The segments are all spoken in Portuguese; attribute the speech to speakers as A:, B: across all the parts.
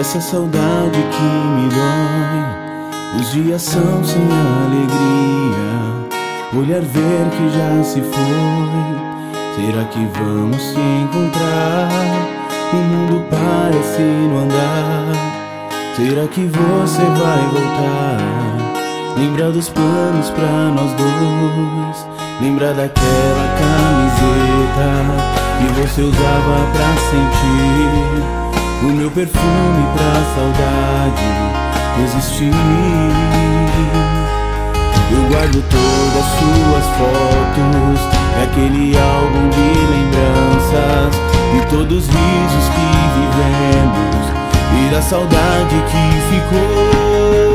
A: essa saudade que me dói. Os dias são sem alegria, olhar ver que já se foi. Será que vamos se encontrar? O mundo parece não andar. Será que você vai voltar? Lembra dos planos pra nós dois. Lembra daquela camiseta que você usava pra sentir o meu perfume pra saudade resistir. Eu guardo todas suas fotos daquele álbum de lembranças, e todos os risos que vivemos e da saudade que ficou.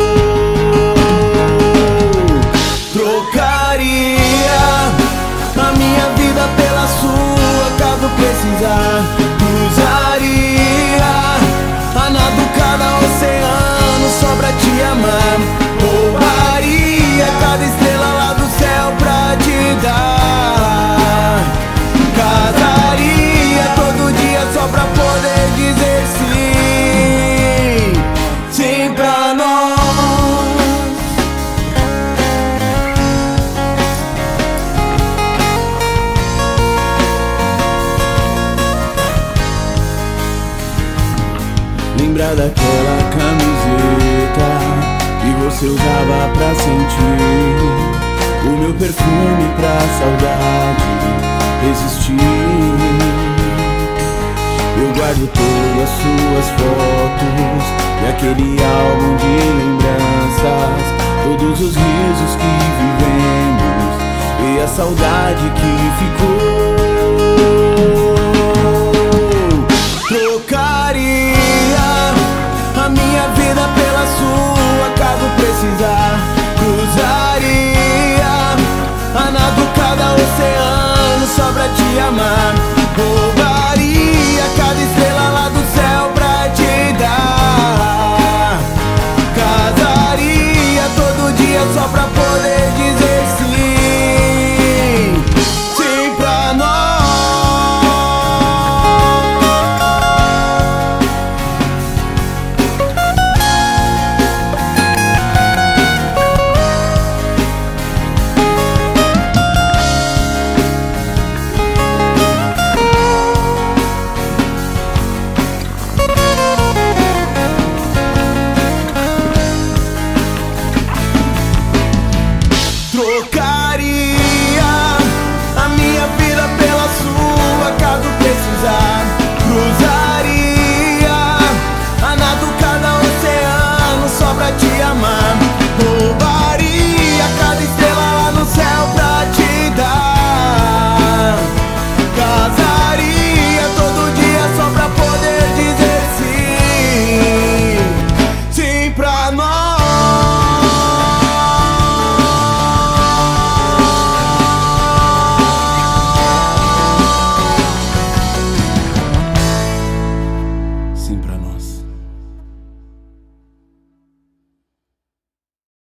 A: Trocaria a minha vida pela sua, caso precisar. Cruzaria a nado cada oceano só pra te amar. Roubaria cada estrela lá do céu pra te dar. Casaria todo dia só pra poder dizer sim, sim pra nós. Lembra daquela camiseta que você usava pra sentir o meu perfume pra saudade resistir. Eu guardo todas suas fotos e aquele álbum de lembranças, todos os risos que vivemos e a saudade que ficou.